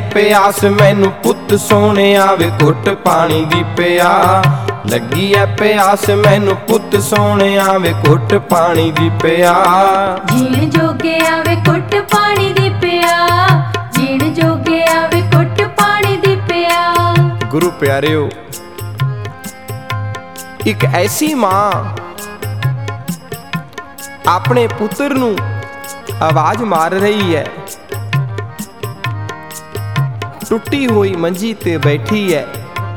ਪਿਆਸ ਮੈਨੂੰ ਪੁੱਤ ਸੋਹਣਿਆ ਵੇ ਘੁੱਟ ਪਾਣੀ ਦੀ ਪਿਆ। ਲੱਗੀ ਐ ਪਿਆਸ ਮੈਨੂੰ ਪੁੱਤ ਸੋਹਣਿਆ ਵੇ ਘੁੱਟ ਪਾਣੀ ਦੀ ਪਿਆ। ਜੀਣ ਜੋਗਿਆ ਵੇ ਘੁੱਟ ਪਾਣੀ ਦੀ ਪਿਆ, ਜੀਣ ਜੋਗਿਆ ਵੇ ਘੁੱਟ ਪਾਣੀ ਦੀ ਪਿਆ। ਗੁਰੂ ਪਿਆਰਿਓ, ਇੱਕ ਐਸੀ ਮਾਂ ਆਪਣੇ ਪੁੱਤਰ ਨੂੰ ਆਵਾਜ਼ ਮਾਰ ਰਹੀ ਹੈ। ਟੁੱਟੀ ਹੋਈ ਮੰਜੀ ਤੇ ਬੈਠੀ ਹੈ,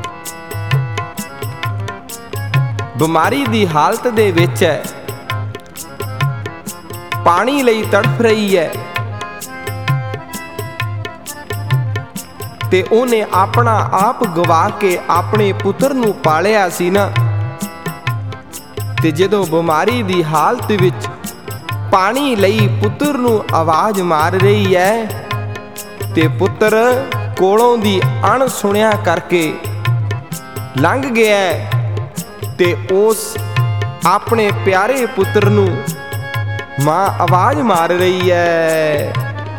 ਬਿਮਾਰੀ ਦੀ ਹਾਲਤ ਦੇ ਵਿੱਚ ਹੈ, ਪਾਣੀ ਲਈ ਤੜਫ ਰਹੀ ਹੈ ਤੇ ਉਹਨੇ ਆਪਣਾ ਆਪ ਗਵਾ ਕੇ ਆਪਣੇ ਪੁੱਤਰ ਨੂੰ ਪਾਲਿਆ ਸੀ ਨਾ। ਤੇ ਜਦੋਂ ਬਿਮਾਰੀ ਦੀ ਹਾਲਤ ਵਿੱਚ ਪਾਣੀ ਲਈ ਪੁੱਤਰ ਨੂੰ ਆਵਾਜ਼ ਮਾਰ ਰਹੀ ਹੈ ਤੇ ਪੁੱਤਰ ਕੋਲੋਂ ਦੀ ਅਣ ਸੁਣਿਆ ਕਰਕੇ ਲੰਘ ਗਿਆ ਤੇ ਉਸ ਆਪਣੇ ਪਿਆਰੇ ਪੁੱਤਰ ਨੂੰ ਮਾਂ ਆਵਾਜ਼ ਮਾਰ ਰਹੀ ਹੈ।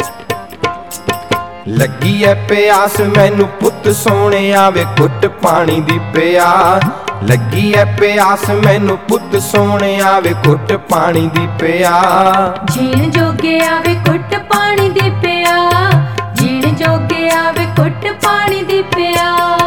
ਲੱਗੀ ਐ ਪਿਆਸ ਮੈਨੂੰ ਪੁੱਤ ਸੋਹਣਿਆ ਵੇ ਘੁੱਟ ਪਾਣੀ ਦੀ ਪਿਆ। ਲੱਗੀ ਐ ਪਿਆਸ ਮੈਨੂੰ ਪੁੱਤ ਸੋਹਣਿਆ ਵੇ ਘੁੱਟ ਪਾਣੀ ਦੀ ਪਿਆ। ਜੀਣ ਜੋਗਿਆ ਵੇ ਘੁੱਟ ਪਾਣੀ ਦੀ ਪਿਆ, ਜੀਣ ਜੋਗਿਆ ਵੇ ਘੁੱਟ ਪਾਣੀ ਦੀ ਪਿਆ।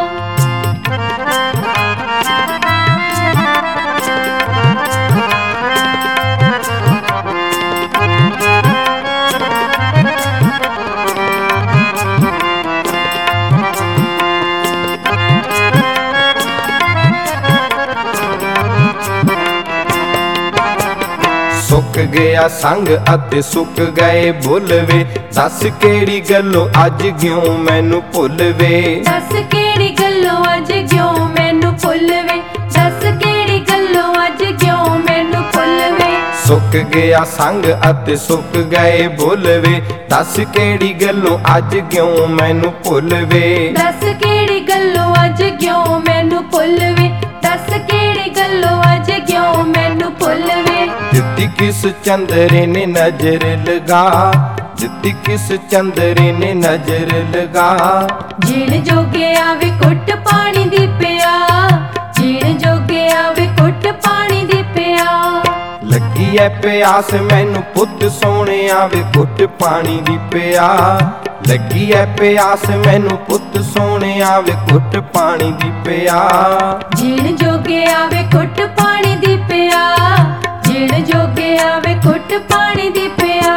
ਸੁੱਕ ਗਿਆ ਸੰਗ ਅਤੇ ਸੁੱਕ ਗਏ ਭੁੱਲ ਵੇ। ਦੱਸ ਕਿਹੜੀ ਗੱਲੋਂ ਅੱਜ ਕਿਉਂ ਮੈਨੂੰ ਭੁੱਲ ਵੇ। ਦੱਸ ਕਿਹੜੀ ਗੱਲੋਂ ਅੱਜ ਕਿਉਂ ਮੈਨੂੰ ਭੁੱਲ ਵੇ। ਦੱਸ ਕਿਹੜੀ ਗੱਲੋਂ ਅੱਜ ਕਿਉਂ ਮੈਨੂੰ ਭੁੱਲ ਵੇ। ਸੁੱਕ ਗਿਆ ਸੰਗ ਅਤੇ ਸੁੱਕ ਗਏ ਭੁੱਲ ਵੇ। ਦੱਸ ਕਿਹੜੀ ਗੱਲੋਂ ਅੱਜ ਕਿਉਂ ਮੈਨੂੰ ਭੁੱਲ ਵੇ। ਦੱਸ ਕਿਹੜੀ ਗੱਲੋਂ ਅੱਜ ਕਿਉਂ ਮੈਨੂੰ ਭੁੱਲ ਵੇ। ਦੱਸ ਕਿਹੜੀ ਗੱਲੋਂ ਅੱਜ ਕਿਉਂ ਮੈਨੂੰ ਭੁੱਲ ਵੇ। ਦਿੱਤੀ ਕਿਸ ਚੰਦਰੇ ਨੇ ਨਜ਼ਰ ਲਗਾ, ਦਿੱਤੀ ਕਿਸ ਚੰਦਰੇ ਨੇ ਨਜ਼ਰ ਲਗਾ। ਜੀਣ ਜੋਗਿਆ ਵੇ ਘੁੱਟ ਪਾਣੀ ਦੀ ਪਿਆ, ਜੀਣ ਜੋਗਿਆ ਵੇ ਘੁੱਟ ਪਾਣੀ ਦੀ ਪਿਆ। ਲੱਗੀ ਐ ਪਿਆਸ ਮੈਨੂੰ ਪੁੱਤ ਸੋਹਣਿਆ ਵੇ ਘੁੱਟ ਪਾਣੀ ਦੀ ਪਿਆ। ਲੱਗੀ ਐ ਪਿਆਸ ਮੈਨੂੰ ਪੁੱਤ ਸੋਹਣਿਆ ਵੇ ਘੁੱਟ ਪਾਣੀ ਦੀ ਪਿਆ। ਜੀਣ ਜੋਗਿਆ ਵੇ ਘੁੱਟ ਪਾਣੀ ਦੀ ਪਿਆ, ਜੀਣ ਜੋਗਿਆ ਵੇ ਘੁੱਟ ਪਾਣੀ ਦੀ ਪਿਆ।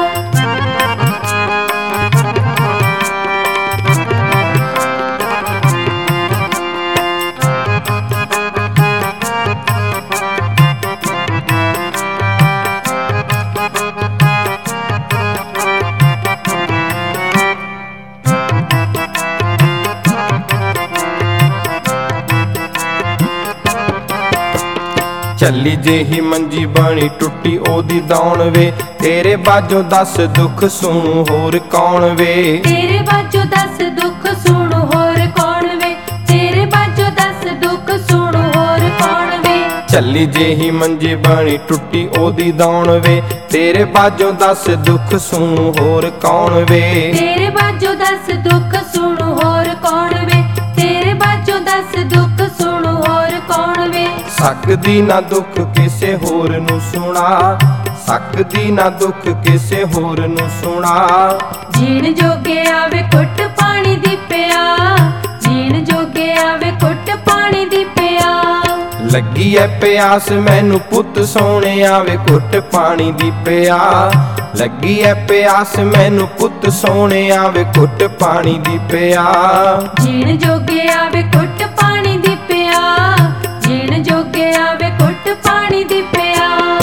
ਚੱਲੀ ਜਿਹੀ ਮੰਜੀ ਬਣੀ ਟੁੱਟੀ ਉਹਦੀ ਦੌਣ ਵੇ। ਤੇਰੇ ਬਾਝੋਂ ਦੱਸ ਦੁੱਖ ਸੁਣੂ ਹੋਰ ਕੌਣ ਵੇ। ਤੇਰੇ ਬਾਝੋਂ ਦੱਸ ਦੁੱਖ ਸੁਣੂ ਹੋਰ ਕੌਣ ਵੇ। ਤੇਰੇ ਬਾਝੋਂ ਦੱਸ ਦੁੱਖ ਸੁਣੂ ਹੋਰ ਕੌਣ ਵੇ। ਚੱਲੀ ਜਿਹੀ ਮੰਜੀ ਬਣੀ ਟੁੱਟੀ ਉਹਦੀ ਦੌਣ ਵੇ। ਤੇਰੇ ਬਾਝੋਂ ਦੱਸ ਦੁੱਖ ਸੁਣੂ ਹੋਰ ਕੌਣ ਵੇ। ਤੇਰੇ ਬਾਝੋਂ ਦੱਸ ਦੁੱਖ ਸੁਣੂ ਹੋਰ ਕੌਣ ਵੇ। ਤੇਰੇ ਬਾਝੋਂ ਦੱਸ ਦੁੱਖ ਸੁਣੂ ਹੋਰ ਕੌਣ ਵੇ। ਸਕਦੀ ਨਾ ਦੁੱਖ ਕਿਸੇ ਹੋਰ ਨੂੰ ਸੁਣਾ, ਸਕਦੀ ਨਾ ਦੁੱਖ ਕਿਸੇ ਹੋਰ ਨੂੰ ਸੁਣਾ। ਜੀਣ ਜੋਗਿਆ ਵੇ ਘੁੱਟ ਪਾਣੀ ਦੀ ਪਿਆ, ਜੀਣ ਜੋਗਿਆ ਵੇ ਘੁੱਟ ਪਾਣੀ ਦੀ ਪਿਆ। ਲੱਗੀ ਐ ਪਿਆਸ ਮੈਨੂੰ ਪੁੱਤ ਸੋਹਣਿਆ ਵੇ ਘੁੱਟ ਪਾਣੀ ਦੀ ਪਿਆ। ਲੱਗੀ ਐ ਪਿਆਸ ਮੈਨੂੰ ਪੁੱਤ ਸੋਹਣਿਆ ਵੇ ਘੁੱਟ ਪਾਣੀ ਦੀ ਪਿਆ। ਜੀਣ ਜੋਗਿਆ ਵੇ ਘੁੱਟ ਪਾਣੀ ਦੀ ਪਿਆ, ਜੀਣ ਜੋਗਿਆ ਵੇ ਘੁੱਟ ਪਾਣੀ ਦੀ ਪਿਆ।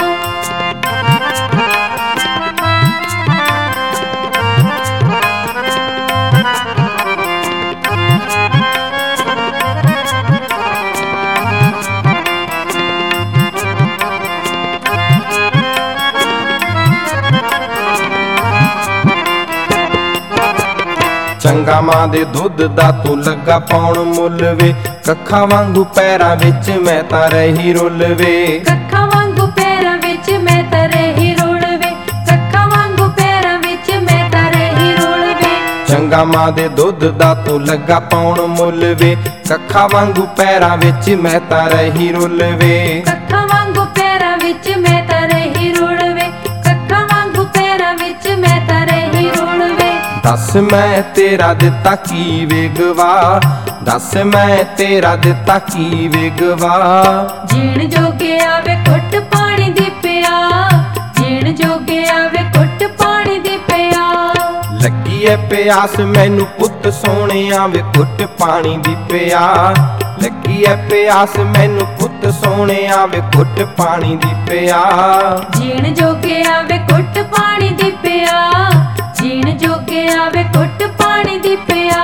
ਚੰਗਾ ਮਾਂ ਦੇ ਦੁੱਧ ਦਾ ਤੂੰ ਲੱਗਾ ਪਾਉਣ ਮੁੱਲ ਵੇ। ਕੱਖਾਂ ਵਾਂਗੂ ਪੈਰਾਂ ਵਿੱਚ ਮੈਂ ਤਾਂ ਰਹੀ ਰੁੱਲ ਵੇ। ਕੱਖਾਂ ਵਾਂਗੂ ਪੈਰਾਂ ਵਿੱਚ ਮੈਂ ਤਾਂ ਰਹੀ ਰੁੱਲ ਵੇ। ਕੱਖਾਂ ਵਾਂਗੂ ਪੈਰਾਂ ਵਿੱਚ ਮੈਂ ਤਾਂ ਰਹੀ ਰੁੱਲ ਵੇ। ਚੰਗਾ ਗਾਵਾਂ ਦੇ ਦੁੱਧ ਦਾ ਤੂੰ ਲੱਗਾ ਪਾਉਣ ਮੁੱਲ ਵੇ। ਕੱਖਾਂ ਵਾਂਗੂ ਪੈਰਾਂ ਵਿੱਚ ਮੈਂ ਤਾਂ ਰਹੀ ਰੁੱਲ ਵੇ। ਕੱਖਾਂ ਵਾਂਗੂ ਪੈਰਾਂ ਵਿੱਚ ਮੈਂ ਤਾਂ ਰਹੀ ਰੁੱਲ ਵੇ। ਕੱਖਾਂ ਵਾਂਗੂ ਪੈਰਾਂ ਵਿੱਚ ਮੈਂ ਤਾਂ ਰਹੀ ਰੁੱਲ ਵੇ। ਦੱਸ ਮੈਂ ਤੇਰਾ ਦਿੱਤਾ ਕੀ ਵੇਗਵਾ, ਦੱਸ ਮੈਂ ਤੇਰਾ ਦਿੱਤਾ ਕੀ ਵੇਗਵਾ। ਜੀਣ ਜੋਗੇ ਆਵੇ ਘੁੱਟ ਪਾਣੀ ਦੀ ਪਿਆ, ਜੀਣ ਜੋਗੇ ਆਵੇ ਘੁੱਟ ਪਾਣੀ ਦੀ ਪਿਆ। ਲੱਗੀ ਐ ਪਿਆਸ ਮੈਨੂੰ ਪੁੱਤ ਸੋਹਣਿਆ ਵੇ ਘੁੱਟ ਪਾਣੀ ਦੀ ਪਿਆ। ਲੱਗੀ ਐ ਪਿਆਸ ਮੈਨੂੰ ਪੁੱਤ ਸੋਹਣਿਆ ਵੇ ਘੁੱਟ ਪਾਣੀ ਦੀ ਪਿਆ। ਜੀਣ ਜੋਗੇ ਆਵੇ ਘੁੱਟ ਪਾਣੀ ਦੀ ਪਿਆ, ਜੀਣ ਜੋਗੇ ਆਵੇ ਘੁੱਟ ਪਾਣੀ ਦੀ ਪਿਆ।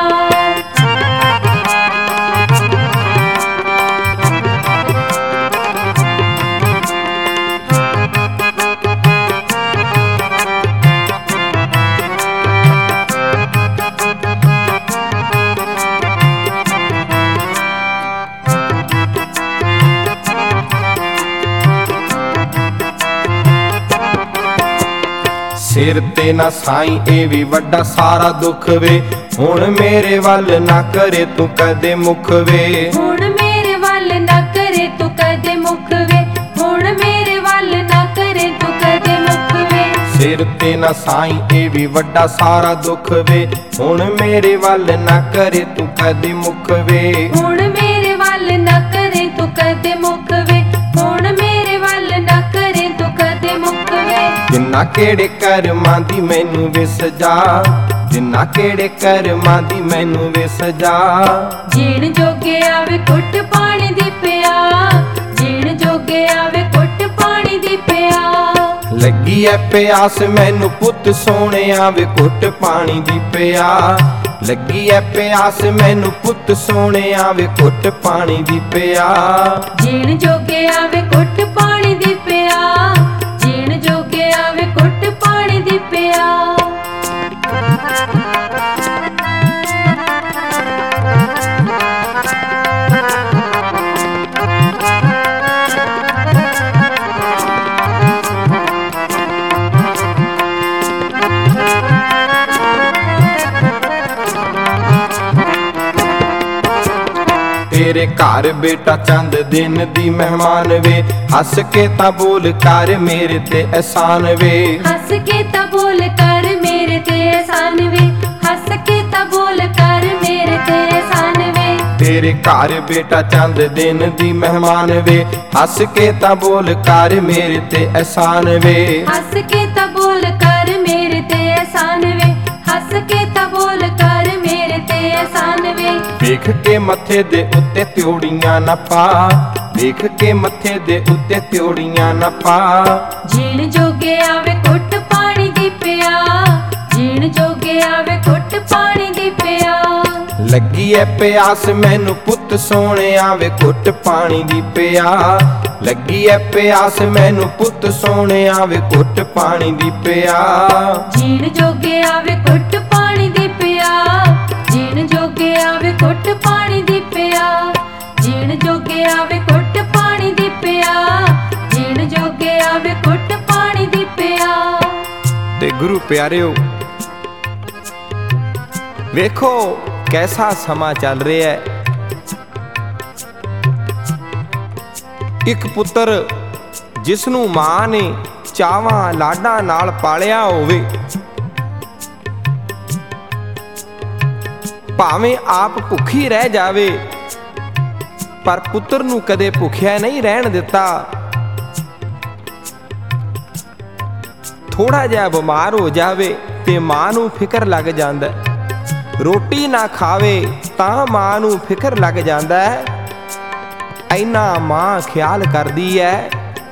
ਸਿਰ ਤੇ ਨਾ ਸਾਈਂ ਇਹ ਵੀ ਵੱਡਾ ਸਾਰਾ ਦੁੱਖ ਵੇ। ਹੁਣ ਮੇਰੇ ਵੱਲ ਨਾ ਕਰੇ ਤੂੰ ਕਦੇ ਮੁਖ ਵੇ। ਹੁਣ ਮੇਰੇ ਵੱਲ ਨਾ ਕਰੇ ਤੂੰ ਕਦੇ ਮੁਖ ਵੇ। ਹੁਣ ਮੇਰੇ ਵੱਲ ਨਾ ਕਰੇ ਤੂੰ ਕਦੇ ਮੁਖ ਵੇ। ਸਿਰ ਤੇ ਨਾ ਸਾਈਂ ਇਹ ਵੀ ਵੱਡਾ ਸਾਰਾ ਦੁੱਖ ਵੇ। ਹੁਣ ਮੇਰੇ ਵੱਲ ਨਾ ਕਰੇ ਤੂੰ ਕਦੇ ਮੁਖ ਵੇ। ਹੁਣ ਮੇਰੇ ਵੱਲ ਨਾ ਕਰੇ ਤੂੰ ਕਦੇ ਮੁਖ ਵੇ। ਹੁਣ ਮੇਰੇ ਵੱਲ ਨਾ ਕਰੇ ਤੂੰ ਕਦੇ ਮੁਖ ਵੇ। ਜਿੰਨਾ ਕਿਹੜੇ ਕਰਮਾਂ ਦੀ ਮੈਨੂੰ ਵੇ ਸਜਾ, ਜਿੰਨਾ ਕਿਹੜੇ ਕਰਮਾਂ ਦੀ ਮੈਨੂੰ ਵੇ ਸਜਾ। ਜੀਣ ਜੋਗੇ ਆਵੇ ਘੁੱਟ ਪਾਣੀ ਦੀ ਪਿਆ, ਜੀਣ ਜੋਗੇ ਆਵੇ ਘੁੱਟ ਪਾਣੀ ਦੀ ਪਿਆ। ਲੱਗੀ ਐ ਪਿਆਸ ਮੈਨੂੰ ਪੁੱਤ ਸੋਹਣਿਆ ਵੇ ਘੁੱਟ ਪਾਣੀ ਦੀ ਪਿਆ। ਲੱਗੀ ਐ ਪਿਆਸ ਮੈਨੂੰ ਪੁੱਤ ਸੋਹਣਿਆ ਵੇ ਘੁੱਟ ਪਾਣੀ ਦੀ ਪਿਆ। ਜੀਣ ਜੋਗੇ ਆਵੇ ਘੁੱਟ ਪਾਣੀ ਦੀ ਪਿਆ, ਜੀਣ ਜੋਗੇ ਆਵੇ ਘੁੱਟ ਪਾਣੀ ਦੀ ਪਿਆ। ਤੇਰੇ ਘਰ ਬੇਟਾ ਚੰਦ ਦਿਨ ਦੀ ਮਹਿਮਾਨ ਵੇ। ਹੱਸ ਕੇ ਤਾਂ ਬੋਲ ਕਰ ਮੇਰੇ ਤੇ ਅਹਿਸਾਨ ਵੇ। ਹੱਸ ਕੇ ਤਾਂ ਬੋਲ ਕਰ ਮੇਰੇ ਤੇ ਅਹਿਸਾਨ ਵੇ। ਹੱਸ ਕੇ ਤਾਂ ਬੋਲ ਕਰ ਮੇਰੇ ਤੇ ਅਹਿਸਾਨ ਵੇ। ਤੇਰੇ ਘਰ ਬੇਟਾ ਚੰਦ ਦਿਨ ਦੀ ਮਹਿਮਾਨ ਵੇ। ਹੱਸ ਕੇ ਤਾਂ ਬੋਲ ਕਰ ਮੇਰੇ ਤੇ ਅਹਿਸਾਨ ਵੇ। ਹੱਸ ਕੇ ਤਾਂ ਬੋਲ ਕਰ ਮੇਰੇ ਤੇ ਅਹਿਸਾਨ ਵੇ। ਹੱਸ ਕੇ ਤਾਂ ਬੋਲ ਕਰ ਮੇਰੇ ਤੇ ਅਹਿਸਾਨ ਵੇ। ਵੇਖ ਕੇ ਮੱਥੇ ਦੇ ਉੱਤੇ ਤਿਉੜੀਆਂ ਨਾ ਪਾ, ਵੇਖ ਕੇ ਮੱਥੇ ਦੇ ਉੱਤੇ ਤਿਉੜੀਆਂ ਨਾ ਪਾ। ਜੀਣ ਜੋਗੇ ਆਵੇ ਘੁੱਟ ਪਾਣੀ ਦੀ ਪਿਆ, ਜੀਣ ਜੋਗੇ ਆਵੇ ਘੁੱਟ ਪਾਣੀ ਦੀ ਪਿਆ। ਲੱਗੀ ਐ ਪਿਆਸ ਮੈਨੂੰ ਪੁੱਤ ਸੋਹਣਿਆ ਵੇ ਘੁੱਟ ਪਾਣੀ ਦੀ ਪਿਆ। ਲੱਗੀ ਐ ਪਿਆਸ ਮੈਨੂੰ ਪੁੱਤ ਸੋਹਣਿਆ ਵੇ ਘੁੱਟ ਪਾਣੀ ਦੀ ਪਿਆ। ਜੀਣ ਜੋਗੇ ਆਵੇ ਘੁੱਟ ਪਾਣੀ ਦੀ ਪਿਆ, ਜੀਣ ਜੋਗੇ ਆਵੇ ਘੁੱਟ ਪਾਣੀ ਦੀ ਪਿਆ। ਜੀਣ ਜੋਗੇ ਆਵੇ ਘੁੱਟ ਪਾਣੀ ਦੀ ਪਿਆ, ਜੀਣ ਜੋਗੇ ਆਵੇ ਘੁੱਟ ਪਾਣੀ ਦੀ ਪਿਆ। ਤੇ ਗੁਰੂ ਪਿਆਰਿਓ ਵੇਖੋ ਕੈਸਾ ਸਮਾਂ ਚੱਲ ਰਿਹਾ ਹੈ। ਇੱਕ ਪੁੱਤਰ ਜਿਸ ਨੂੰ ਮਾਂ ਨੇ ਚਾਵਾਂ ਲਾਡਾਂ ਨਾਲ ਪਾਲਿਆ ਹੋਵੇ, ਭਾਵੇਂ ਆਪ ਭੁੱਖੀ ਰਹਿ ਜਾਵੇ ਪਰ ਪੁੱਤਰ ਨੂੰ ਕਦੇ ਭੁੱਖਿਆ ਨਹੀਂ ਰਹਿਣ ਦਿੱਤਾ। ਥੋੜਾ ਜਿਹਾ ਬਿਮਾਰ ਹੋ ਜਾਵੇ ਤੇ ਮਾਂ ਨੂੰ ਫਿਕਰ ਲੱਗ ਜਾਂਦਾ। ਰੋਟੀ ਨਾ ਖਾਵੇ ਤਾਂ ਮਾਂ ਨੂੰ ਫਿਕਰ ਲੱਗ ਜਾਂਦਾ ਹੈ। ਇੰਨਾ ਮਾਂ ਖਿਆਲ ਕਰਦੀ ਹੈ।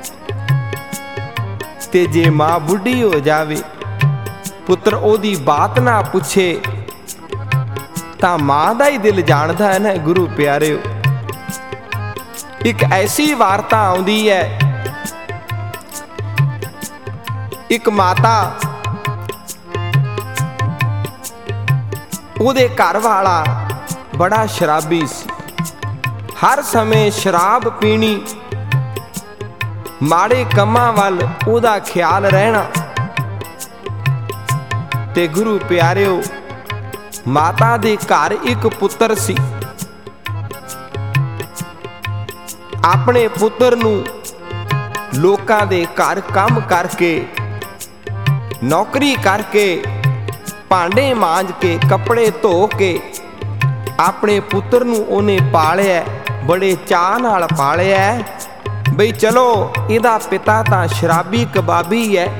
ਤੇ ਜੇ ਮਾਂ ਬੁੱਢੀ ਹੋ ਜਾਵੇ, ਪੁੱਤਰ ਉਹਦੀ ਬਾਤ ਨਾ ਪੁੱਛੇ ਤਾਂ ਮਾਂ ਦਾ ਹੀ ਦਿਲ ਜਾਣਦਾ ਹੈ ਨਾ ਗੁਰੂ ਪਿਆਰਿਓ। ਇੱਕ ਐਸੀ ਵਾਰਤਾ ਆਉਂਦੀ ਹੈ, ਇੱਕ ਮਾਤਾ ਉਹਦੇ ਘਰ ਵਾਲਾ ਬੜਾ ਸ਼ਰਾਬੀ ਸੀ। ਹਰ ਸਮੇਂ ਸ਼ਰਾਬ ਪੀਣੀ, ਮਾੜੇ ਕੰਮਾਂ ਵੱਲ ਉਹਦਾ ਖਿਆਲ ਰਹਿਣਾ। ਤੇ ਗੁਰੂ ਪਿਆਰਿਓ ਮਾਤਾ ਦੇ ਘਰ ਇੱਕ ਪੁੱਤਰ ਸੀ। ਆਪਣੇ ਪੁੱਤਰ ਨੂੰ ਲੋਕਾਂ ਦੇ ਘਰ ਕੰਮ ਕਰਕੇ, ਨੌਕਰੀ ਕਰਕੇ, ਭਾਂਡੇ ਮਾਂਜ ਕੇ, ਕੱਪੜੇ ਧੋ ਕੇ ਆਪਣੇ ਪੁੱਤਰ ਨੂੰ ਉਹਨੇ ਪਾਲਿਆ, ਬੜੇ ਚਾਅ ਨਾਲ ਪਾਲਿਆ ਬਈ ਚਲੋ ਇਹਦਾ ਪਿਤਾ ਤਾਂ ਸ਼ਰਾਬੀ ਕਬਾਬੀ ਹੈ,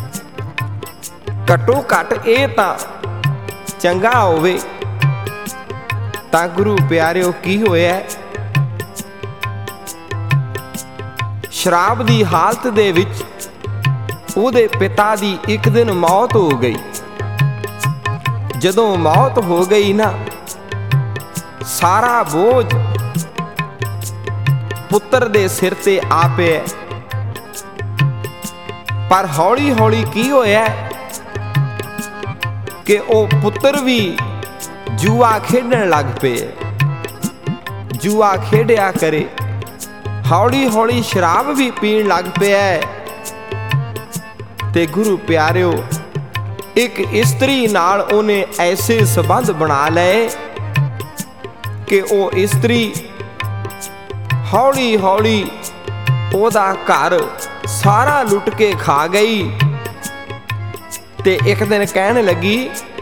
ਘੱਟੋ ਘੱਟ ਇਹ ਤਾਂ ਚੰਗਾ ਹੋਵੇ। ਤਾਂ ਗੁਰੂ ਪਿਆਰਿਓ ਕੀ ਹੋਇਆ, ਸ਼ਰਾਬ ਦੀ ਹਾਲਤ ਦੇ ਵਿੱਚ ਉਹਦੇ ਪਿਤਾ ਦੀ ਇੱਕ ਦਿਨ ਮੌਤ ਹੋ ਗਈ। ਜਦੋਂ ਮੌਤ ਹੋ ਗਈ ਨਾ, ਸਾਰਾ ਬੋਝ ਪੁੱਤਰ ਦੇ ਸਿਰ ਤੇ ਆ ਪਿਆ। ਪਰ ਹੌਲੀ ਹੌਲੀ ਕੀ ਹੋਇਆ ਕਿ ਉਹ ਪੁੱਤਰ ਵੀ ਜੂਆ ਖੇਡਣ ਲੱਗ ਪਏ। ਜੂਆ ਖੇਡਿਆ ਕਰੇ, ਹੌਲੀ ਹੌਲੀ ਸ਼ਰਾਬ ਵੀ ਪੀਣ ਲੱਗ ਪਿਆ। ਤੇ ਗੁਰੂ ਪਿਆਰਿਓ, ਇੱਕ ਇਸਤਰੀ ਨਾਲ ਉਹਨੇ ਐਸੇ ਸੰਬੰਧ ਬਣਾ ਲਏ ਕਿ ਉਹ ਇਸਤਰੀ ਹੌਲੀ ਹੌਲੀ ਉਹਦਾ ਘਰ ਸਾਰਾ ਲੁੱਟ ਕੇ ਖਾ ਗਈ। ਤੇ ਇੱਕ ਦਿਨ ਕਹਿਣ ਲੱਗੀ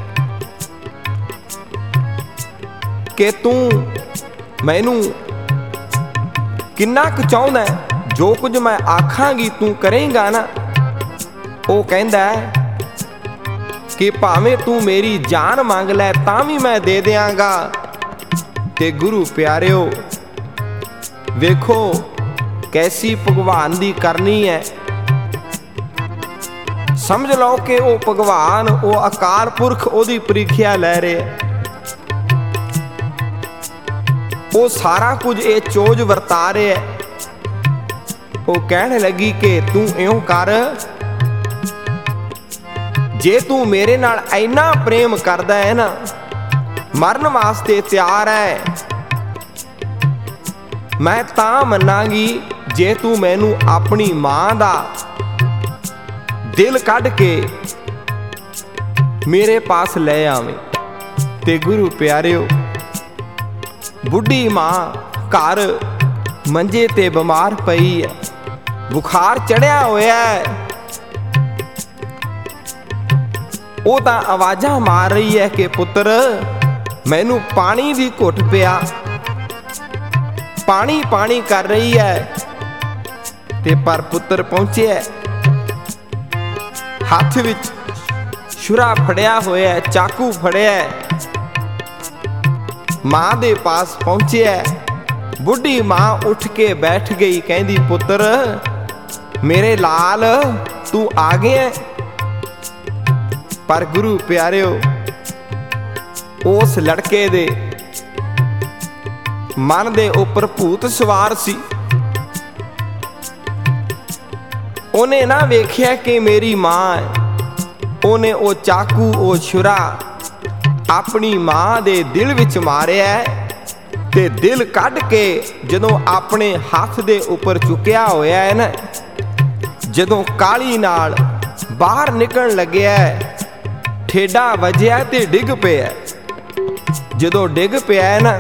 ਕਿ ਤੂੰ ਮੈਨੂੰ ਕਿੰਨਾ ਕੁ ਚਾਹੁੰਦਾ, ਜੋ ਕੁਝ ਮੈਂ ਆਖਾਂਗੀ ਤੂੰ ਕਰੇਂਗਾ ਨਾ। ਉਹ ਕਹਿੰਦਾ ਕਿ ਭਾਵੇਂ ਤੂੰ ਮੇਰੀ ਜਾਨ ਮੰਗ ਲੈ ਤਾਂ ਵੀ ਮੈਂ ਦੇ ਦਿਆਂਗਾ। ਤੇ ਗੁਰੂ ਪਿਆਰਿਓ ਵੇਖੋ ਕੈਸੀ ਭਗਵਾਨ ਦੀ ਕਰਨੀ ਹੈ। ਸਮਝ ਲਓ ਕਿ ਉਹ ਭਗਵਾਨ, ਉਹ ਅਕਾਲ ਪੁਰਖ ਉਹਦੀ ਪ੍ਰੀਖਿਆ ਲੈ ਰਿਹਾ। ਉਹ ਸਾਰਾ ਕੁਝ ਇਹ ਚੋਜ ਵਰਤਾ ਰਿਹਾ। ਉਹ ਕਹਿਣ ਲੱਗੀ ਕਿ ਤੂੰ ਇਉਂ ਕਰ, ਜੇ ਤੂੰ ਮੇਰੇ ਨਾਲ ਇੰਨਾ ਪ੍ਰੇਮ ਕਰਦਾ ਹੈ ਨਾ, ਮਰਨ ਵਾਸਤੇ ਤਿਆਰ ਹੈ, ਮੈਂ ਤਾਂ ਮੰਨਾਂਗੀ ਜੇ ਤੂੰ ਮੈਨੂੰ ਆਪਣੀ ਮਾਂ ਦਾ ਦਿਲ ਕੱਢ ਕੇ ਮੇਰੇ ਪਾਸ ਲੈ ਆਵੇਂ। ਤੇ ਗੁਰੂ ਪਿਆਰਿਓ, ਬੁੱਢੀ ਮਾਂ ਘਰ ਮੰਜੇ ਤੇ ਬਿਮਾਰ ਪਈ ਹੈ, ਬੁਖਾਰ ਚੜਿਆ ਹੋਇਆ ਹੈ। ਉਹ ਤਾਂ ਆਵਾਜ਼ਾਂ ਮਾਰ ਰਹੀ ਹੈ ਕਿ ਪੁੱਤਰ ਮੈਨੂੰ ਪਾਣੀ ਦੀ ਘੁੱਟ ਪਿਆ, ਪਾਣੀ ਪਾਣੀ ਕਰ ਰਹੀ ਹੈ। ਤੇ ਪਰ ਪੁੱਤਰ ਪਹੁੰਚਿਆ, ਹੱਥ ਵਿੱਚ ਛੁਰਾ ਫੜਿਆ ਹੋਇਆ, ਚਾਕੂ ਫੜਿਆ, ਮਾਂ ਦੇ ਪਾਸ ਪਹੁੰਚਿਆ। ਬੁੱਢੀ ਮਾਂ ਉੱਠ ਕੇ ਬੈਠ ਗਈ, ਕਹਿੰਦੀ ਪੁੱਤਰ ਮੇਰੇ ਲਾਲ ਤੂੰ ਆ ਗਿਆ। ਪਰ ਗੁਰੂ ਪਿਆਰਿਓ, ਉਸ ਲੜਕੇ ਦੇ ਮਨ ਦੇ ਉੱਪਰ ਭੂਤ ਸਵਾਰ ਸੀ। ਉਹਨੇ ਨਾ ਵੇਖਿਆ ਕਿ ਮੇਰੀ ਮਾਂ ਹੈ। ਉਹਨੇ ਉਹ ਚਾਕੂ, ਉਹ ਛੁਰਾ ਆਪਣੀ ਮਾਂ ਦੇ ਦਿਲ ਵਿੱਚ ਮਾਰਿਆ। ਤੇ ਦਿਲ ਕੱਢ ਕੇ ਜਦੋਂ ਆਪਣੇ ਹੱਥ ਦੇ ਉੱਪਰ ਚੁੱਕਿਆ ਹੋਇਆ ਹੈ ਨਾ, ਜਦੋਂ ਕਾਲੀ ਨਾਲ ਬਾਹਰ ਨਿਕਲਣ ਲੱਗਿਆ, ਠੇਡਾ ਵੱਜਿਆ ਤੇ ਡਿੱਗ ਪਿਆ। ਜਦੋਂ ਡਿੱਗ ਪਿਆ ਨਾ,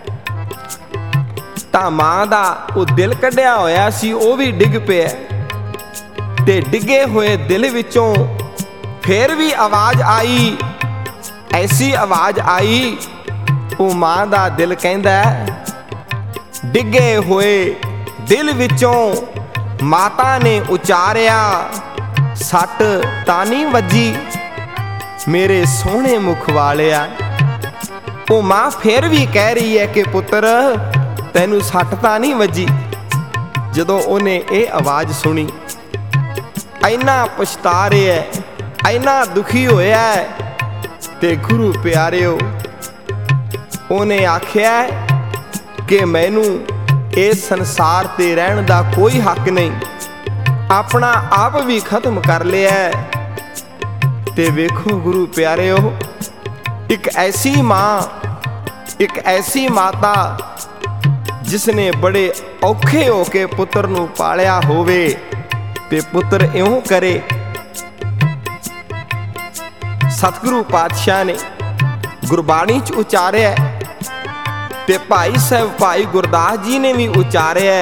ਤਾਂ ਮਾਂ ਦਾ ਉਹ ਦਿਲ ਕੱਢਿਆ ਹੋਇਆ ਸੀ, ਉਹ ਵੀ ਡਿੱਗ ਪਿਆ। ਤੇ ਡਿੱਗੇ ਹੋਏ ਦਿਲ ਵਿੱਚੋਂ ਫੇਰ ਵੀ ਆਵਾਜ਼ ਆਈ, ਐਸੀ ਆਵਾਜ਼ ਆਈ, ਉਹ ਮਾਂ ਦਾ ਦਿਲ ਕਹਿੰਦਾ ਡਿੱਗੇ ਹੋਏ ਦਿਲ ਵਿੱਚੋਂ ਮਾਤਾ ਨੇ ਉਚਾਰਿਆ, ਸੱਟ ਤਾਂ ਨਹੀਂ ਵੱਜੀ ਮੇਰੇ ਸੋਹਣੇ ਮੁਖ ਵਾਲਿਆ। ਉਹ ਮਾਂ ਫੇਰ ਵੀ ਕਹਿ ਰਹੀ ਹੈ ਕਿ ਪੁੱਤਰ ਤੈਨੂੰ ਸੱਟ ਤਾਂ ਨਹੀਂ ਵੱਜੀ। ਜਦੋਂ ਉਹਨੇ ਇਹ ਆਵਾਜ਼ ਸੁਣੀ, ਇੰਨਾ ਪਛਤਾ ਰਿਹਾ, ਇੰਨਾ ਦੁਖੀ ਹੋਇਆ। ਤੇ ਗੁਰੂ ਪਿਆਰਿਓ, ਉਹਨੇ ਆਖਿਆ ਕਿ ਮੈਨੂੰ ਇਸ ਸੰਸਾਰ ਤੇ ਰਹਿਣ ਦਾ ਕੋਈ ਹੱਕ ਨਹੀਂ, ਆਪਣਾ ਆਪ ਵੀ ਖਤਮ ਕਰ ਲਿਆ। ਤੇ ਵੇਖੋ ਗੁਰੂ ਪਿਆਰਿਓ, ਇੱਕ ਐਸੀ ਮਾਂ, ਇੱਕ ਐਸੀ ਮਾਤਾ ਜਿਸ ਨੇ ਬੜੇ ਔਖੇ ਹੋ ਕੇ ਪੁੱਤਰ ਨੂੰ ਪਾਲਿਆ ਹੋਵੇ, ਤੇ ਪੁੱਤਰ ਇਉਂ ਕਰੇ। ਸਤਿਗੁਰੂ ਪਾਤਸ਼ਾਹ ਨੇ ਗੁਰਬਾਣੀ 'ਚ ਉਚਾਰਿਆ ਤੇ ਭਾਈ ਸਾਹਿਬ ਭਾਈ ਗੁਰਦਾਸ ਜੀ ਨੇ ਵੀ ਉਚਾਰਿਆ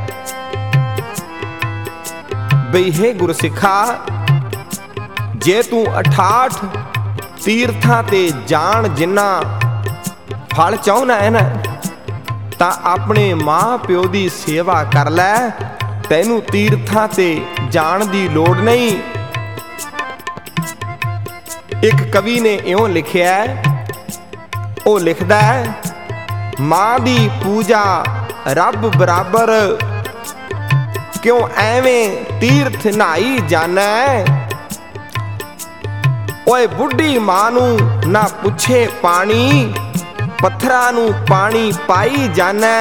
ਬਈ ਹੈ ਗੁਰਸਿੱਖਾ, ਜੇ ਤੂੰ 68 ਤੀਰਥਾਂ ਤੇ ਜਾਣ ਜਿੰਨਾ ਫਲ ਚਾਹੁੰਦਾ ਹੈ ਨਾ, ਤਾਂ ਆਪਣੇ ਮਾਂ ਪਿਓ ਦੀ ਸੇਵਾ ਕਰ ਲੈ, ਤੈਨੂੰ ਤੀਰਥਾਂ ਤੇ ਜਾਣ ਦੀ ਲੋੜ ਨਹੀਂ। ਇੱਕ ਕਵੀ ਨੇ ਇਉਂ ਲਿਖਿਆ, ਉਹ ਲਿਖਦਾ ਹੈ, ਮਾਂ ਦੀ ਪੂਜਾ ਰੱਬ ਬਰਾਬਰ, ਕਿਉਂ ਐਵੇਂ ਤੀਰਥ ਨਹਾਈ ਜਾਣਾ। ਓਏ ਬੁੱਢੀ ਮਾਂ ਨੂੰ ਨਾ ਪੁੱਛੇ ਪਾਣੀ, ਪੱਥਰਾਂ ਨੂੰ ਪਾਣੀ ਪਾਈ ਜਾਣਾ।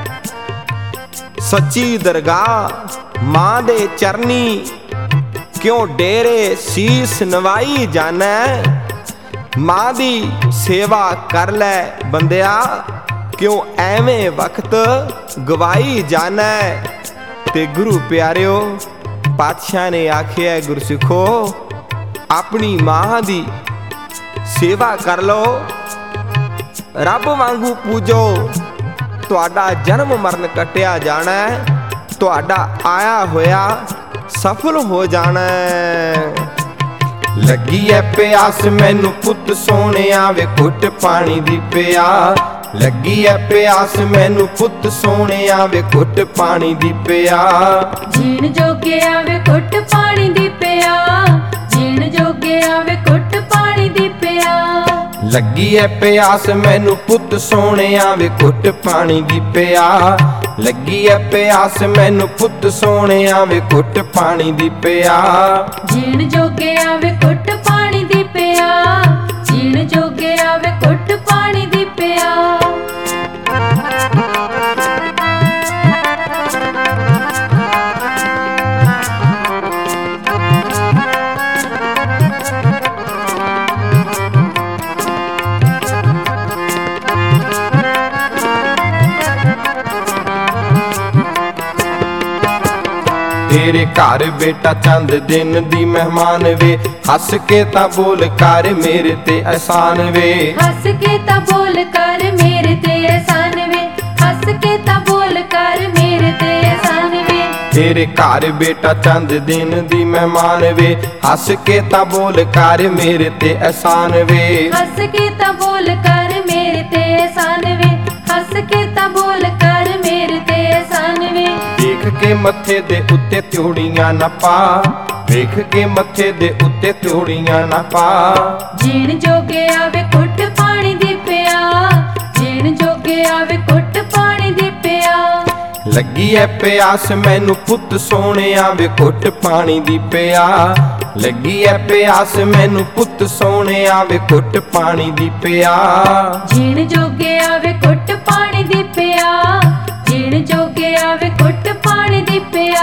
ਸੱਚੀ ਦਰਗਾਹ ਮਾਂ ਦੇ ਚਰਨੀ, ਕਿਉਂ ਡੇਰੇ ਸੀਸ ਨਵਾਈ ਜਾਣਾ। ਮਾਂ ਦੀ ਸੇਵਾ ਕਰ ਲੈ ਬੰਦਿਆ, ਕਿਉਂ ਐਵੇਂ ਵਕਤ ਗਵਾਈ ਜਾਣਾ। ਤੇ ਗੁਰੂ ਪਿਆਰਿਓ, ਪਾਤਸ਼ਾਹ ਨੇ ਆਖਿਆ, ਗੁਰਸਿੱਖੋ ਆਪਣੀ ਮਾਂ ਦੀ ਸੇਵਾ ਕਰ ਲਓ, ਰੱਬ ਵਾਂਗੂ ਪੂਜੋ, ਤੁਹਾਡਾ ਜਨਮ ਮਰਨ ਕੱਟਿਆ ਜਾਣਾ, ਤੁਹਾਡਾ ਆਇਆ ਹੋਇਆ ਸਫਲ ਹੋ ਜਾਣਾ। ਲੱਗੀ ਐ ਪਿਆਸ ਮੈਨੂੰ ਪੁੱਤ ਸੋਹਣਿਆ ਵੇ, ਘੁੱਟ ਪਾਣੀ ਦੀ ਪਿਆ। ਲੱਗੀ ਐ ਪਿਆਸ ਮੈਨੂੰ ਪੁੱਤ ਸੋਹਣਿਆ ਵੇ, ਘੁੱਟ ਪਾਣੀ ਦੀ ਪਿਆ। ਜੀਣ ਜੋਗਿਆ ਵੇ ਘੁੱਟ ਪਾਣੀ ਦੀ ਪਿਆ, ਜੀਣ ਜੋਗਿਆ ਵੇ ਘੁੱਟ ਪਾਣੀ ਦੀ ਪਿਆ। ਲੱਗੀ ਐ ਪਿਆਸ ਮੈਨੂੰ ਪੁੱਤ ਸੋਹਣਿਆ ਵੇ, ਘੁੱਟ ਪਾਣੀ ਦੀ ਪਿਆ। ਲੱਗੀ ਐ ਪਿਆਸ ਮੈਨੂੰ ਪੁੱਤ ਸੋਹਣਿਆ ਵੇ, ਘੁੱਟ ਪਾਣੀ ਦੀ ਪਿਆ। ਜੀਣ ਜੋਗਿਆ ਵੇ ਘੁੱਟ ਪਾਣੀ ਦੀ ਪਿਆ, ਜੀਣ ਜੋਗਿਆ ਵੇ ਘੁੱਟ ਪਾਣੀ ਦੀ ਪਿਆ। ਤੇਰੇ ਘਰ ਬੇਟਾ ਚੰਦ ਦਿਨ ਦੀ ਮਹਿਮਾਨ ਵੇ, ਹੱਸ ਕੇ ਤਾਂ ਬੋਲ ਕਰ ਮੇਰੇ ਤੇ ਅਹਿਸਾਨ ਵੇ। ਹੱਸ ਕੇ ਤਾਂ ਬੋਲ ਕਰ ਮੇਰੇ ਤੇ ਅਹਿਸਾਨ ਵੇ, ਹੱਸ ਕੇ ਤਾਂ ਬੋਲ ਕਰ ਮੇਰੇ ਤੇ ਅਹਿਸਾਨ ਵੇ। ਤੇਰੇ ਘਰ ਬੇਟਾ ਚੰਦ ਦਿਨ ਦੀ ਮਹਿਮਾਨ ਵੇ, ਹੱਸ ਕੇ ਤਾਂ ਬੋਲ ਕਰ ਮੇਰੇ ਤੇ ਅਹਿਸਾਨ ਵੇ। ਹੱਸ ਕੇ ਤਾਂ ਬੋਲ ਕਰ ਮੇਰੇ ਤੇ ਅਹਿਸਾਨ ਵੇ, ਹੱਸ ਕੇ ਤਾਂ ਬੋਲ ਕਰ ਮੇਰੇ ਤੇ ਅਹਿਸਾਨ ਵੇ। ਵੇਖ ਕੇ ਮੱਥੇ ਦੇ ਉੱਤੇ ਤਿਉੜੀਆਂ ਨਾ ਪਾ, ਵੇਖ ਕੇ ਮੱਥੇ ਦੇ ਉੱਤੇ ਤਿਉੜੀਆਂ ਨਾ ਪਾ। ਜੀਣ ਜੋਗਿਆ ਵੇ ਘੁੱਟ ਪਾਣੀ ਦੀ ਪਿਆ, ਜੀਣ ਜੋਗਿਆ ਵੇ ਘੁੱਟ ਪਾਣੀ ਦੀ ਪਿਆ। ਲੱਗੀ ਐ ਪਿਆਸ ਮੈਨੂੰ ਪੁੱਤ ਸੋਹਣਿਆ ਵੇ, ਘੁੱਟ ਪਾਣੀ ਦੀ ਪਿਆ। ਲੱਗੀ ਐ ਪਿਆਸ ਮੈਨੂੰ ਪੁੱਤ ਸੋਹਣਿਆ ਵੇ, ਘੁੱਟ ਪਾਣੀ ਦੀ ਪਿਆ। ਜੀਣ ਜੋਗਿਆ ਵੇ ਘੁੱਟ ਪਾਣੀ ਦੀ ਪਿਆ, ਜੀਣ ਜੋਗਿਆ ਵੇ ਘੁੱਟ ਪਾਣੀ ਦੀ ਪਿਆ।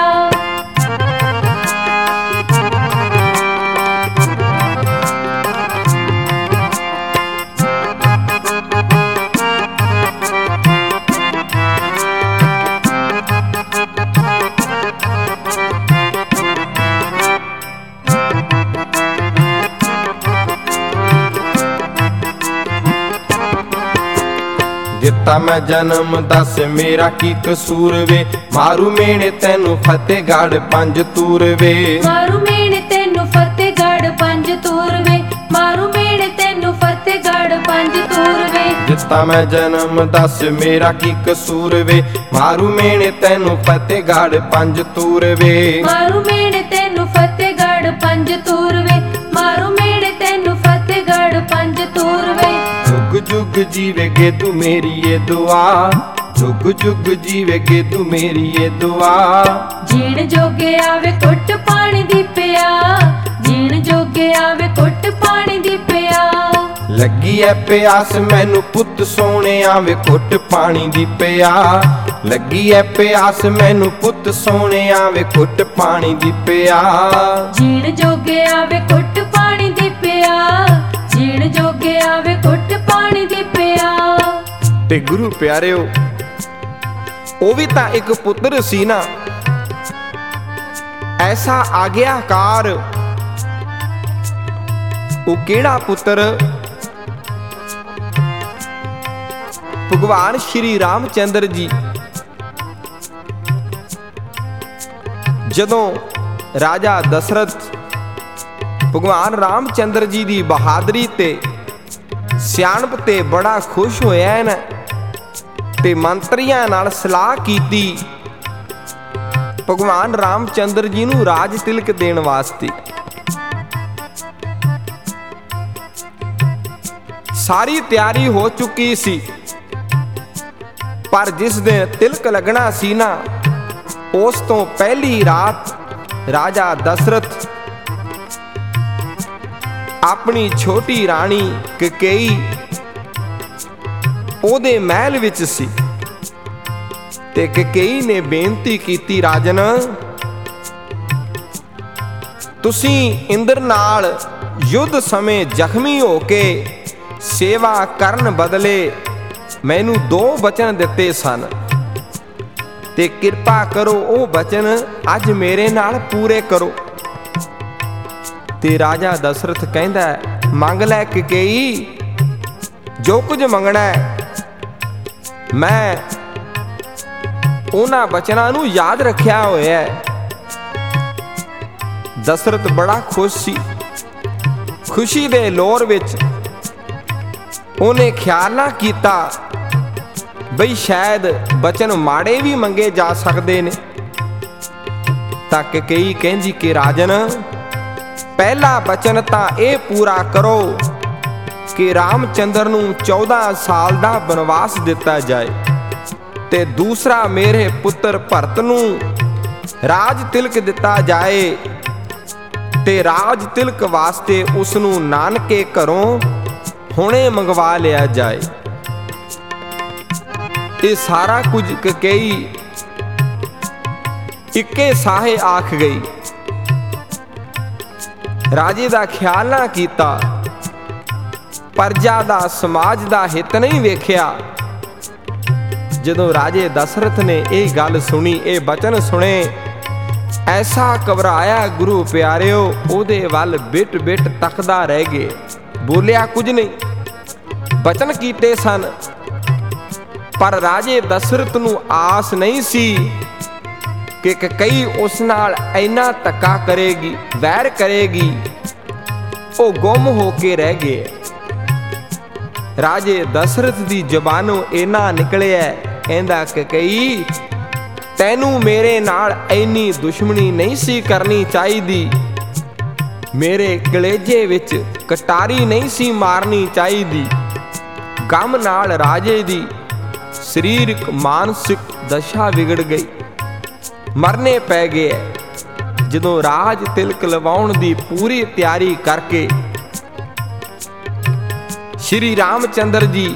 ਦਿੱਤਾ ਮੈਂ ਜਨਮ ਦੱਸ ਮੇਰਾ ਕੀ ਕਸੂਰ ਵੇ, ਮਾਰੂ ਮੇਣੇ ਤੈਨੂੰ ਫਤਿਹਗੜ੍ਹ ਪੰਜ ਤੂਰ ਵੇ। ਮਾਰੂ ਮੇਣੇ ਤੈਨੂੰ ਫਤਿਹਗੜ੍ਹ ਪੰਜ ਤੂਰ ਵੇ, ਮਾਰੂ ਮੇਣੇ ਤੈਨੂੰ ਫਤਿਹਗੜ੍ਹ ਪੰਜ ਤੂਰ ਵੇ। ਦਿੱਤਾ ਮੈਂ ਜਨਮ ਦੱਸ ਮੇਰਾ ਕੀ ਕਸੂਰ ਵੇ, ਮਾਰੂ ਮੇਣੇ ਤੈਨੂੰ ਫਤਿਹਗੜ੍ਹ ਪੰਜ ਤੂਰ ਵੇ। ਮਾਰੂ ਮੇਣੇ ਤੈਨੂੰ ਫਤਿਹਗੜ੍ਹ ਪੰਜ ਤੂਰ ਵੇ, ਮਾਰੂ ਮੇਣੇ ਤੈਨੂੰ ਫਤਿਹਗੜ੍ਹ ਪੰਜ ਤੂਰ ਵੇ। ਜੁਗ ਜੁਗ ਜੀਵੇਗੇ ਤੂੰ ਮੇਰੀ ਇਹ ਦੁਆ, ਜੁਗ ਜੁਗ ਜੀਵੇਗੇ ਤੂੰ ਮੇਰੀ ਇਹ ਦੁਆ। ਜੀਣ ਜੋਗਿਆ ਵੇ ਘੁੱਟ ਪਾਣੀ ਦੀ ਪਿਆ, ਜੀਣ ਜੋਗਿਆ ਵੇ ਘੁੱਟ ਪਾਣੀ ਦੀ ਪਿਆ। ਲੱਗੀ ਐ ਪਿਆਸ ਮੈਨੂੰ ਪੁੱਤ ਸੋਹਣਿਆ ਵੇ, ਘੁੱਟ ਪਾਣੀ ਦੀ ਪਿਆ। ਲੱਗੀ ਐ ਪਿਆਸ ਮੈਨੂੰ ਪੁੱਤ ਸੋਹਣਿਆ ਵੇ, ਘੁੱਟ ਪਾਣੀ ਦੀ ਪਿਆ। ਜੀਣ ਜੋਗਿਆ ਵੇ ਘੁੱਟ ਪਾਣੀ ਦੀ ਪਿਆ, ਜੀਣ ਜੋਗਿਆ ਵੇ ਘੁੱਟ ਪਾਣੀ ਦੀ ਪਿਆ। ਤੇ ਗੁਰੂ ਪਿਆਰਿਓ, ਉਹ ਵੀ ਤਾਂ ਇੱਕ ਪੁੱਤਰ ਸੀ ਨਾ, ਐਸਾ ਆਗਿਆਕਾਰ। ਉਹ ਕਿਹੜਾ ਪੁੱਤਰ? ਭਗਵਾਨ ਸ਼੍ਰੀ ਰਾਮਚੰਦਰ ਜੀ ਜਦੋਂ ਰਾਜਾ ਦਸ਼ਰਥ ਭਗਵਾਨ ਰਾਮਚੰਦਰ ਜੀ ਦੀ ਬਹਾਦਰੀ ਤੇ ਸਿਆਣਪ ਤੇ ਬੜਾ ਖੁਸ਼ ਹੋਇਆ ਨਾ, ਤੇ ਮੰਤਰੀਆਂ ਨਾਲ ਸਲਾਹ ਕੀਤੀ ਭਗਵਾਨ ਰਾਮਚੰਦਰ ਜੀ ਨੂੰ ਰਾਜ ਤਿਲਕ ਦੇਣ ਵਾਸਤੇ। ਸਾਰੀ ਤਿਆਰੀ ਹੋ ਚੁੱਕੀ ਸੀ, ਪਰ ਜਿਸ ਦਿਨ ਤਿਲਕ ਲੱਗਣਾ ਸੀ ਨਾ, ਉਸ ਤੋਂ ਪਹਿਲੀ ਰਾਤ ਰਾਜਾ ਦਸ਼ਰਥ ਆਪਣੀ ਛੋਟੀ ਰਾਣੀ ਕਕਈ ਉਹਦੇ ਮਹਿਲ ਵਿੱਚ ਸੀ, ਤੇ ਕਕਈ ਨੇ ਬੇਨਤੀ ਕੀਤੀ, ਰਾਜਨ ਤੁਸੀਂ ਇੰਦਰ ਨਾਲ ਯੁੱਧ ਸਮੇਂ ਜ਼ਖਮੀ ਹੋ ਕੇ ਸੇਵਾ ਕਰਨ ਬਦਲੇ ਮੈਨੂੰ 2 ਬਚਨ ਦਿੱਤੇ ਸਨ, ਤੇ ਕਿਰਪਾ ਕਰੋ ਉਹ ਬਚਨ ਅੱਜ ਮੇਰੇ ਨਾਲ ਪੂਰੇ ਕਰੋ। ਤੇ ਰਾਜਾ ਦਸ਼ਰਥ ਕਹਿੰਦਾ, ਮੰਗ ਲੈ ਕਕਈ, ਜੋ ਕੁਝ ਮੰਗਣਾ ਮੈਂ ਉਹਨਾਂ ਬਚਨਾਂ ਨੂੰ ਯਾਦ ਰੱਖਿਆ ਹੋਇਆ ਹੈ। ਦਸ਼ਰਥ ਬੜਾ ਖੁਸ਼ ਸੀ। ਖੁਸ਼ੀ ਦੇ ਲੋਰ ਵਿੱਚ ਉਹਨੇ ਖਿਆਲ ਨਾ ਕੀਤਾ ਬਈ ਸ਼ਾਇਦ ਬਚਨ ਮਾੜੇ ਵੀ ਮੰਗੇ ਜਾ ਸਕਦੇ ਨੇ। ਤਾਂ ਕਕਈ ਕਹਿੰਦੀ ਕਿ ਰਾਜਨ, ਪਹਿਲਾ ਬਚਨ ਤਾਂ ਇਹ ਪੂਰਾ ਕਰੋ ਕਿ ਰਾਮਚੰਦਰ ਨੂੰ 14 ਸਾਲ ਦਾ ਬਨਵਾਸ ਦਿੱਤਾ ਜਾਏ, ਤੇ ਦੂਸਰਾ ਮੇਰੇ ਪੁੱਤਰ ਭਰਤ ਨੂੰ ਰਾਜ ਤਿਲਕ ਦਿੱਤਾ ਜਾਏ, ਤੇ ਰਾਜ ਤਿਲਕ ਵਾਸਤੇ ਉਸ ਨੂੰ ਨਾਨਕੇ ਘਰੋਂ ਹੁਣੇ ਮੰਗਵਾ ਲਿਆ ਜਾਏ। ਇਹ ਸਾਰਾ ਕੁਝ ਕਕਈ ਇੱਕੇ ਸਾਹੇ ਆਖ ਗਈ। ਰਾਜੇ ਦਾ ਖਿਆਲ ਨਾ ਕੀਤਾ, ਪ੍ਰਜਾ ਦਾ ਸਮਾਜ ਦਾ ਹਿੱਤ ਨਹੀਂ ਵੇਖਿਆ। ਜਦੋਂ ਰਾਜੇ ਦਸ਼ਰਥ ਨੇ ਇਹ ਗੱਲ ਸੁਣੀ, ਇਹ ਬਚਨ ਸੁਣੇ, ਐਸਾ ਘਬਰਾਇਆ ਗੁਰੂ ਪਿਆਰਿਓ, ਉਹਦੇ ਵੱਲ ਬਿਟ ਬਿਟ ਤੱਕਦਾ ਰਹਿ ਗਏ, ਬੋਲਿਆ ਕੁਝ ਨਹੀਂ। ਬਚਨ ਕੀਤੇ ਸਨ, ਪਰ ਰਾਜੇ ਦਸ਼ਰਥ ਨੂੰ ਆਸ ਨਹੀਂ ਸੀ ਕਿ ਕਕਈ ਉਸ ਨਾਲ ਇੰਨਾ ਧੱਕਾ ਕਰੇਗੀ, ਵੈਰ ਕਰੇਗੀ। ਉਹ ਗੁੰਮ ਹੋ ਕੇ ਰਹਿ ਗਏ। ਰਾਜੇ ਦਸ਼ਰਥ ਦੀ ਜ਼ਬਾਨੋਂ ਇੰਨਾ ਨਿਕਲਿਆ, ਕਹਿੰਦਾ ਕਕਈ, ਤੈਨੂੰ ਮੇਰੇ ਨਾਲ ਇੰਨੀ ਦੁਸ਼ਮਣੀ ਨਹੀਂ ਸੀ ਕਰਨੀ ਚਾਹੀਦੀ, ਮੇਰੇ ਕਲੇਜੇ ਵਿੱਚ ਕਟਾਰੀ ਨਹੀਂ ਸੀ ਮਾਰਨੀ ਚਾਹੀਦੀ। ਗਮ ਨਾਲ ਰਾਜੇ ਦੀ ਸਰੀਰਕ ਮਾਨਸਿਕ ਦਸ਼ਾ ਵਿਗੜ ਗਈ, ਮਰਨੇ ਪੈ ਗਏ। ਜਦੋਂ ਰਾਜ ਤਿਲਕ ਲਵਾਉਣ ਦੀ ਪੂਰੀ ਤਿਆਰੀ ਕਰਕੇ ਸ਼੍ਰੀ ਰਾਮਚੰਦਰ ਜੀ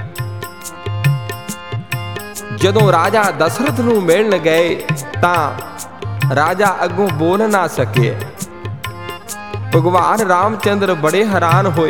ਜਦੋਂ ਰਾਜਾ ਦਸ਼ਰਥ ਨੂੰ ਮਿਲਣ ਗਏ, ਤਾਂ ਰਾਜਾ ਅੱਗੋਂ ਬੋਲ ਨਾ ਸਕੇ। ਭਗਵਾਨ ਰਾਮਚੰਦਰ ਬੜੇ ਹੈਰਾਨ ਹੋਏ।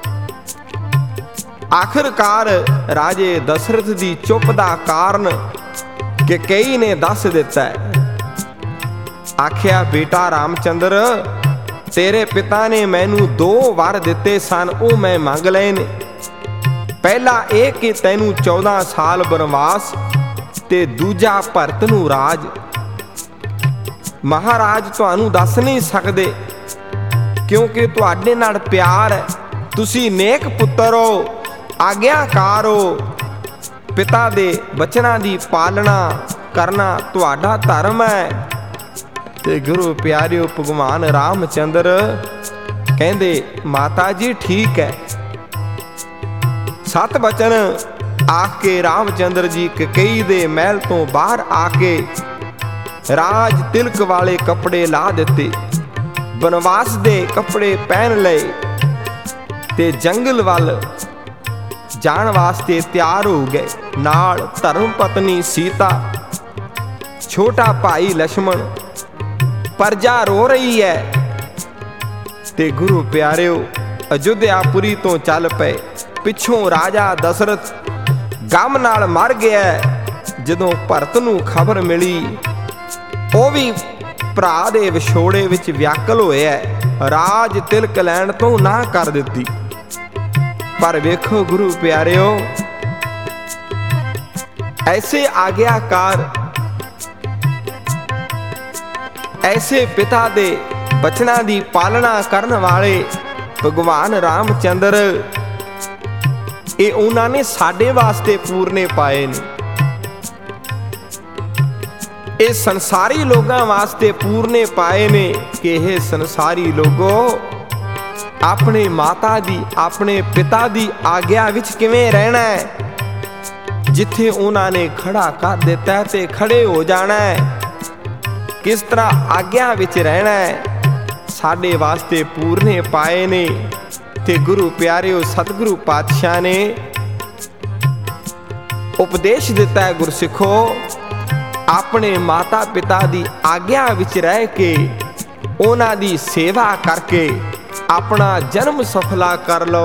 ਆਖਿਰਕਾਰ ਰਾਜੇ ਦਸ਼ਰਥ ਦੀ ਚੁੱਪ ਦਾ ਕਾਰਨ ਕਕਈ ਨੇ ਦੱਸ ਦਿੱਤਾ ਹੈ। ਆਖਿਆ, ਬੇਟਾ ਰਾਮਚੰਦਰ, ਤੇਰੇ ਪਿਤਾ ਨੇ ਮੈਨੂੰ 2 ਵਰ ਦਿੱਤੇ ਸਨ, ਉਹ ਮੈਂ ਮੰਗ ਲਏ ਨੇ। ਪਹਿਲਾ ਇਹ ਕਿ ਤੈਨੂੰ 14 ਸਾਲ ਬਨਵਾਸ, ਤੇ ਦੂਜਾ ਭਰਤ ਨੂੰ ਰਾਜ। ਮਹਾਰਾਜ ਤੁਹਾਨੂੰ ਦੱਸ ਨਹੀਂ ਸਕਦੇ, ਕਿਉਂਕਿ ਤੁਹਾਡੇ ਨਾਲ ਪਿਆਰ ਹੈ, ਤੁਸੀਂ ਨੇਕ ਪੁੱਤਰ ਹੋ, ਆਗਿਆਕਾਰ ਹੋ, ਪਿਤਾ ਦੇ ਬਚਨਾਂ ਦੀ ਪਾਲਣਾ ਕਰਨਾ ਤੁਹਾਡਾ ਧਰਮ ਹੈ। ਤੇ ਗੁਰੂ ਪਿਆਰਿਓ, ਭਗਵਾਨ ਰਾਮਚੰਦਰ ਕਹਿੰਦੇ, ਮਾਤਾ ਜੀ ਠੀਕ ਹੈ। 7 ਬਚਨ ਆਖ ਕੇ ਰਾਮਚੰਦਰ ਜੀ ਕਕਈ ਦੇ ਮਹਿਲ ਤੋਂ ਬਾਹਰ ਆ ਕੇ ਰਾਜ ਤਿਲਕ ਵਾਲੇ ਕੱਪੜੇ ਲਾ ਦਿੱਤੇ, ਬਨਵਾਸ ਦੇ ਕੱਪੜੇ ਪਹਿਨ ਲਏ, ਤੇ ਜੰਗਲ ਵੱਲ ਜਾਣ ਵਾਸਤੇ ਤਿਆਰ ਹੋ ਗਏ। ਨਾਲ ਧਰਮ ਪਤਨੀ ਸੀਤਾ, ਛੋਟਾ ਭਾਈ ਲక్ష్మణ। ਪ੍ਰਜਾ ਰੋ ਰਹੀ ਹੈ, ਤੇ ਗੁਰੂ ਪਿਆਰਿਓ ਅਯੁੱਧਿਆਪੁਰੀ ਤੋਂ ਚੱਲ ਪਏ। ਪਿੱਛੋਂ ਰਾਜਾ ਦਸ਼ਰਥ ਗਮ ਨਾਲ ਮਰ ਗਿਆ। ਜਦੋਂ ਭਰਤ ਨੂੰ ਖਬਰ ਮਿਲੀ, ਉਹ ਵੀ ਭਰਾ ਦੇ ਵਿਛੋੜੇ ਵਿੱਚ ਵਿਆਕਲ ਹੋਇਆ, ਰਾਜ ਤਿਲਕ ਲੈਣ ਤੋਂ ਨਾ ਕਰ ਦਿੱਤੀ। ਪਰ ਵੇਖੋ ਗੁਰੂ ਪਿਆਰਿਓ, ऐसे आज्ञाकार, ऐसे पिता दे बचना दी पालना करन वाले भगवान रामचंद्र, ये उन्होंने साडे वास्ते पूरने पाए ने। ये संसारी लोगों वास्ते पूरने पाए ने कि ये संसारी लोगो अपने माता दी, अपने पिता दी आग्या विच किवें रहना है। जिथे उन्होंने खड़ा कर दिता है ते खड़े हो जाना है। किस तरह आग्या विच रहना है साडे वास्ते पूरने पाए ने। ते गुरु प्यारिओ सतगुरु पातशाह ने उपदेश दिता है, गुरसिखो अपने माता पिता दी आग्या विच रह के उन्हां दी सेवा करके अपना जन्म सफला कर लो।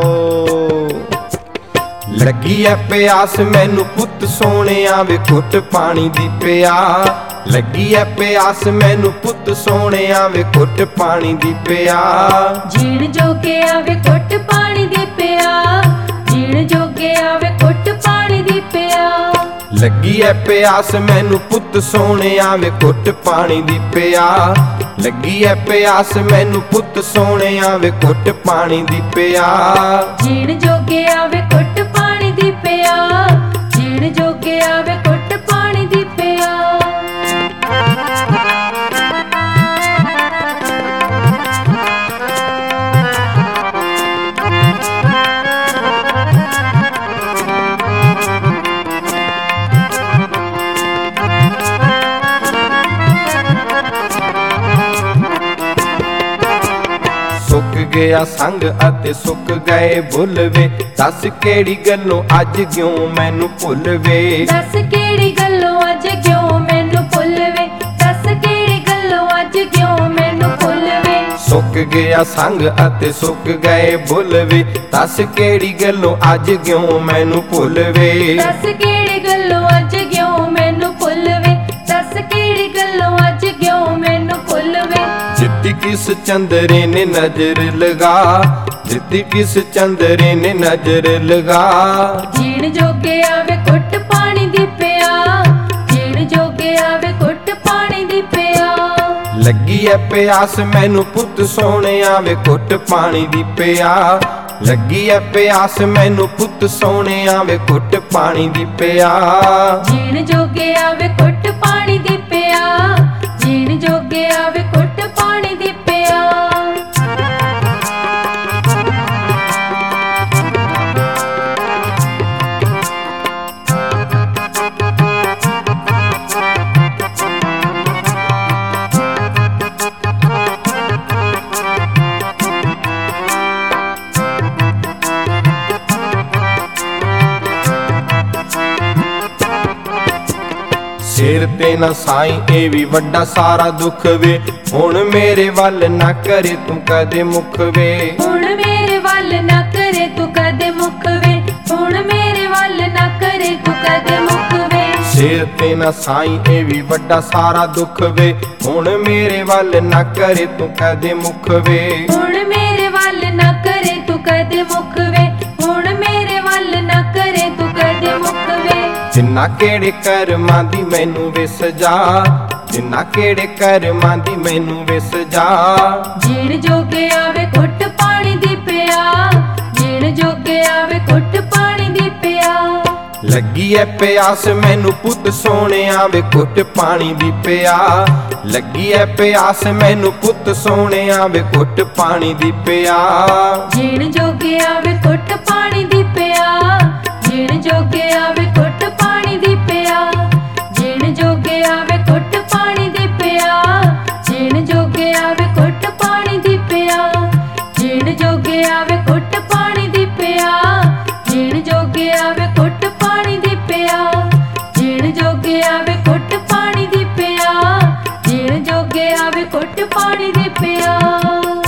लगी है प्यास मैनू पुत सोहणिया वे घुट पानी दी पिया। लगी है प्यास मैनू पुत सोहणिया वे घुट पानी दी पिया। जीण जोगे आवे घुट पानी दी पिया। जीण जोगे आवे घुट पानी दी पिया। लगी है प्यास मैनू पुत सोहणिया वे घुट पानी दी पिया। लगी है प्यास मैनू पुत सोहणिया वे घुट पानी दी पिया। जीण जोगे आवे घुट पानी दी पिया। जीण जोगे आवे घुट पानी दी पिया। सुक गया संग अते सुक गए भुल वे। दस केड़ी गल्लों अज क्यों मैनू भुल वे। दस केड़ी गल्लों अज क्यों मैनू भुल वे। दस केड़ी गल्लों अज क्यों मैनू भुल वे। सुक गया संग अते सुक गए भुल वे। दस केड़ी गल्लों अज क्यों मैनू भुल वे। दस केड़ी गल्लों अज क्यों मैनू भुल वे। दस केड़ी गल्लों अज क्यों मैनू भुल वे। जिद्दी किस चंदरे ने नजर लगा। जिद्दी किस चंदरे ने नजर लगा। जीण जोगे आवे घुट पानी दी पिया। जीण जोगे आवे घुट पानी दी पिया। लगी है प्यास मैनू पुत सोहणिया वे घुट पानी दी पिया। लगी है प्यास मैनू पुत सोहणिया वे घुट पानी दी पिया। जीण जोगे आवे घुट पानी दी पिया। जीण जोगे आवे घुट पानी दी पिया। सिर ते ना साई ए भी वड्डा सारा दुख वे। हुण मेरे वल ना करे तू कदे मुख वे। हुण मेरे वल ना करे तू कदे मुख वे। हुण मेरे वल ना करे तू कदे मुख वे। सिर ते ना साई ए भी वड्डा सारा दुख वे। हुण मेरे वल ना करे तू कदे मुख वे। हुण मेरे वल ना करे तू कदे मुख वे। हुण मेरे वल ना करे तू कदे मुख वे। जिन्ना केड़े करमां दी मैनू वे सजा। जिन्ना केड़े करमां दी मैनू वे सजा। जीण जोगे आवे घुट पानी दी पिया। जीण जोगे आवे घुट पानी दी पिया। लगी है प्यास मैनू पुत सोहणिया वे घुट पानी दी पिया। लगी है प्यास मैनू पुत सोहणिया वे घुट पानी दी पिया। जीण जोगे आवे घुट पानी दी पिया। जीण जोगे आवे घुट पानी दी पिया। जीण जोगे आवे घुट पानी दी पिया। जीण जोगे आवे घुट पानी दी पिया। जीण जोगे आवे घुट पानी दी पिया। जीण जोगे आवे घुट पानी दी पिया। जीण जोगे आवे घुट पानी दी पिया। जीण जोगे आवे घुट पानी दी पिया।